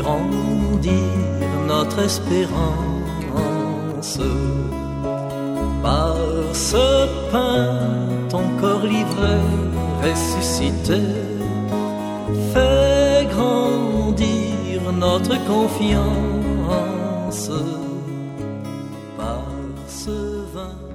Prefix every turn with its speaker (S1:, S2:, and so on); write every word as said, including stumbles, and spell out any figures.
S1: grandir notre espérance. Par ce pain, ton corps livré, ressuscité, fais grandir notre confiance. Par ce vin